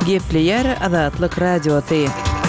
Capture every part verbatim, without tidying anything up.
Gepleyer Azatlyk Radiosu.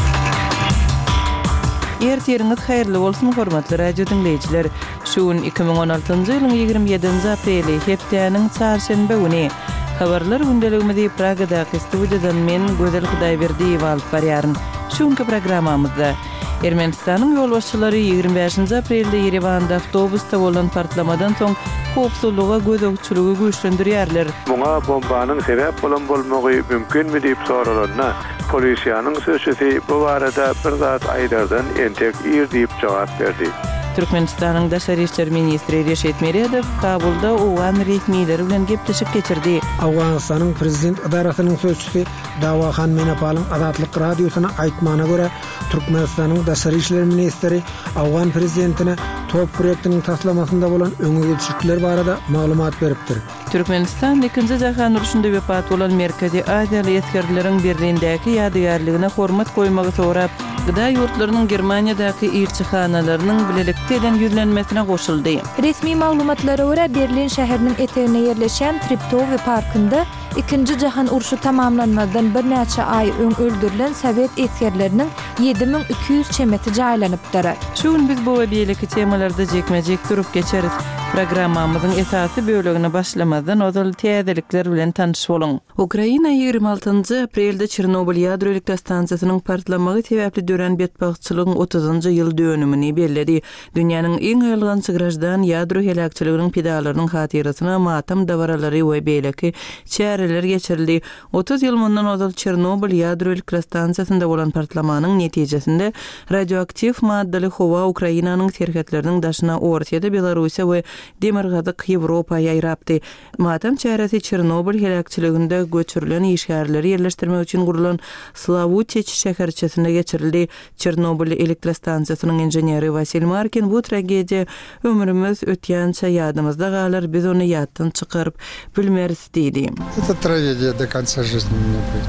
Ertiriniz hayırlı bolsun hormatly radio dinleyijiler. Şuun iki bin on altyncı ýylyň ýygrimi ýedinji apreli hepdeniň çarşembe güni habarlar gündeligimizi Pragadaky studiýadan men Gözel Hudaýberdiýew alyp barýaryn. Şuňky programmamyzda Ermenistanyň ýolbaşçylary ýygrimi beşinji aprelde Yerewanda awtobusda bolan partlamadan soň howpsuzlyga gözegçiligi güýçlendirýärler. Muňa bombanyň sebäp bolan bolmagy mümkinmi diýip soralarna polisiýanyň sözçüsi bu barada bir zat aýdardan entek ýer diýip jogap berdi. Türkmenistanyň Daşary işler ministri Reşet Meredow Kabulda Owgan resmiýetleri bilen gepleşip geçirdi. Awganystanyň prezident idarasynyň sözçüsi Dawahan Menepalyň Azatlyk radiosyna aýtmana görä, Türkmenistanyň Daşary işler ministri Awgan prezidentine top proýektiniň taslamasynda bolan öňüňçilikler barada maglumat beripdir. Türkmenistan ikinji jahan uruşunda wepat bolan Merkezi Aziýaly eskerleriň birliğindäki ýadygarlygyna hormat goýmagy sorap, gyda ýurtlarynyň Germaniýadaky elçihanalarynyň bilelikde eden ýüzlenmesine goşuldy. Resmi maglumatlara görä Berlin şäheriniň etegine ýerleşen Treptow parkynda ikinji jahan uruşy tamamlanmadan bir näçe ay öň öldürilen Sowet eskerleriniň ýedi min iki ýüz çemeti jaýlanypdyr. Şuň biz bu we beýleki temalarda jekmejek durup geçeriz. Programmamyzyň esasy bölügini başlamadan ozal täzelikler bilen tanış bolun. Ukraina ýygrimi altyncı aprelde Çernobil ýadro stansiýasynyň partlamagy sebäpli dören betbagçylygyň otuzunjy ýyl dönümini bellädi. Dünýäniň iň ýalğançy grajdan ýadro helakçylygynyň pedalarynyň hatyrasyna matam dawaralary we beýleki çäreler geçirildi. otuz ýyl mundan ozal Çernobil ýadro stansiýasynda bolan partlamanyň netijesinde radioaktiw maddali howa Ukrainanyň serhetleriniň daşyna Ortiýada Belarusiýa we Demirgazyk Ýewropa ýaýrapdy. Matam çäresi Çernobil helakçylygynda göçürilen işgärleri ýerleşdirmek üçin gurulan Slavutich şäherçesine geçirildi. Çernobil elektrostansiýasynyň inженери Vasil Markin bu tragediýa ömrümiz ötýänçe ýadymyzda galar, biz ony ýatdan çykaryp bilmeris diýdi. Это трагедия до конца жизни у меня будет.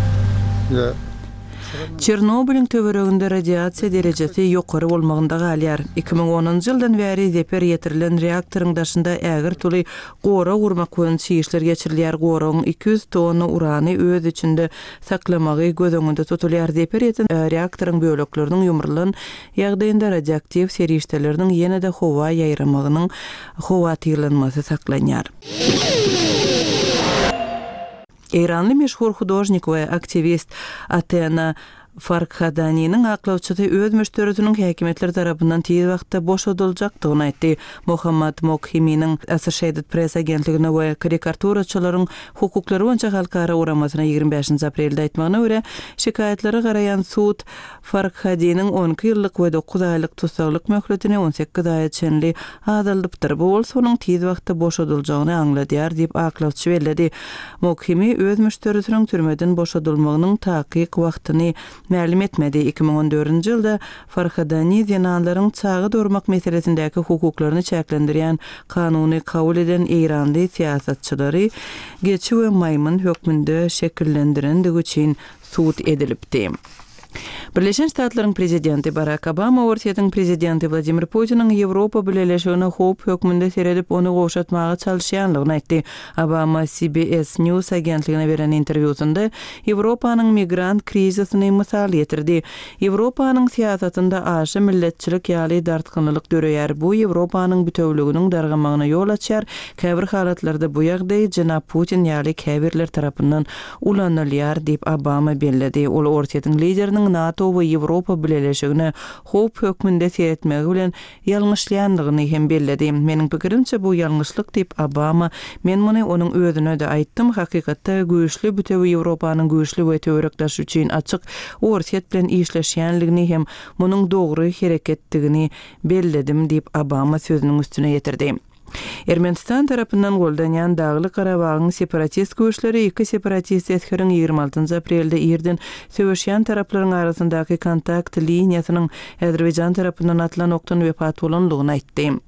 Я Çernobilň töwereginde radiasiýa derejesi ýokary bolmagynda galýar. iki bin onunjy ýyldan bäri zeper ýetirilen reaktoryň daşynda ägir tuly gora gurmak boýunça işler geçirilýär. Goraň iki ýüz tonna urany öz içinde saklamagy gözüňde tutulýar. Zeper ýeten reaktoryň bölekleriniň ýumrulan ýagdaýynda radioaktiw serişdeleriniň ýene-de howa ýaýramagynyň howa tyrlanmasy saklanýar. Eýranly meşhur hudojnik we aktivist Atena Farkhadanyň aklawçysy öz müşterisiniň häkimetler tarapyndan tiýiz wagtda boşadyljakdygyny aýtdy. Mohammad Mokhimiň Associated Press agentligine we karikaturaçylaryň hukuklary boýunça halkara uramasyna ýygrimi beşinji aprelde aýtmagyna görä, şikayetlere garayan sud Farkhadanyň on iki ýyllyk we dokuz aýlyk tutsaklyk möhletini on sekiz aýa çenli azaldypdyr. Bu bolsa onuň tiýiz wagtda boşadyljagyny aňladýar diýip aklawçy bellädi. Mokhimi öz müşterisiniň türmeden boşadylmagynyň takyk wagtyny ma'lum etmedi. iki bin on dördünjü ýylda Farkhadany zinanlaryň çağı durmak meselesindäki hukuklaryny çäklendirýän kanuny kabul eden Eýranly siýasatçylary geçi we maýmyn hökmünde şekillendirendigi üçin sud edilipdi. Birleşen Ştatlaryň prezidenti Barack Obama Ortiýadyň prezidenti Vladimir Putiniň Ýewropa bileşigine howp hökmünde seredip ony gowşatmagy çalyşýanlygyny aýtdy. Obama C B S News agentligine beren interwýusynda Ýewropanyň migrant krizisyny mysal getirdi. Ýewropanyň siýasatynda aşy milletçilik ýaly dartgynlyk görýär. Bu Ýewropanyň bütewliginiň dargamagyna ýol açýar. Käbir halatlarda bu ýagdaý Jenap Putin ýaly käbirler tarapyndan ulanylýar diýip Obama bellädi. Ol Ortiýadyň lideriniň NATO we Ýewropa bileşigine howp hökmünde seretmegi bilen ýalňyşlýanlygyny hem bellädi. Meniň pikirimçe bu ýalňyşlyk diýip Obama, men muny onuň özüne de aýtdym. Hakykatda güýçli bütewi Ýewropanyň güýçli we töwerekdaş üçin açyk Ortiýat bilen işleşýänligini hem munyň dogry hereketdigini belledim diýip Obama sözüniň üstüne ýetirdi. Ermenistan tarapyndan goldanýan Dagly Garabagyň separatist güýçleri iki separatist eskeriň ýygrimi altyncı aprelde ýerden söwüşýän taraplaryň arasyndaky kontakt liniýasynyň Azerbaýjan tarapyndan atlan okdan wepat bolanlygyny aýtdy.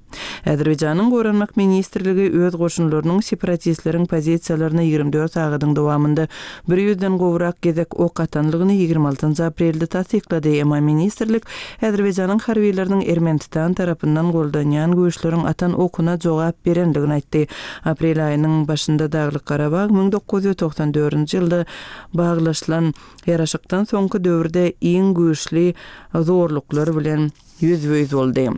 Azerbayjanyň Goranmak ministrligi öz goşunlarynyň separatistleriň pozisiýalaryna ýygrimi dört agadyň dowamında bir ýüzden gowrak gezek ok atanlygyny ýygrimi altynjy aprelde tasdiklady. Emma ministrlik Azerbayjanyň harbiýleriniň Ermenistan tarapyndan goldanýan güýçleriň atan okuna jogap berendigini aýtdy. Aprel aýynyň başynda Daglyk Garabag ming dokuz ýüz toksan dördünji ýylda baglaşylan ýaraşykdan soňky döwürde iň güýçli zorluklar bilen ýüzbeýüz boldy.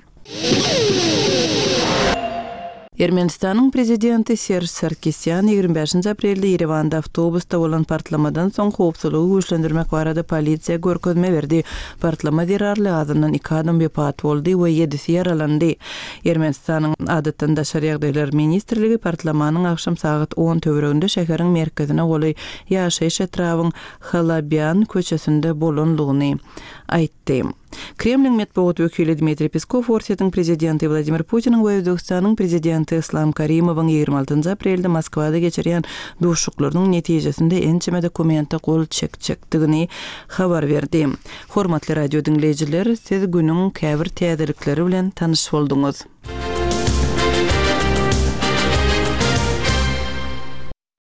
Ermenistanyň prezidenti Serj Sarkisyan ýygrimi beşinji aprelde Yerewanda awtobusda bolan partlamadan soň howpsuzlygy güýçlendirmek barada polisiýa görkezme berdi. Partlama zerarly azyndan iki adam wepat boldy we ýedisi ýaralandy. Ermenistanyň adatdan daşary ýagdaýlar ministrligi partlamanyň akşam saat on töwereginde şäheriň merkezine goly ýaşaýyş etrawyň Halabyan köçesinde bolanlygyny aýtdy. Kremlin medeniýet wekili Dmitri Peskov Russiýanyň prezidenti Vladimir Putiniň we Özbekistanyň prezidenti Islom Karimowyň ýygrimi altynjy aprelde Moskwada geçirýän duşuklarynyň netijesinde ençeme dokumentde gol çekçekdigini habar berdi. Hormatly radio dinleýijiler, siz günüň käbir täzelikleri bilen tanyş bolduňuz.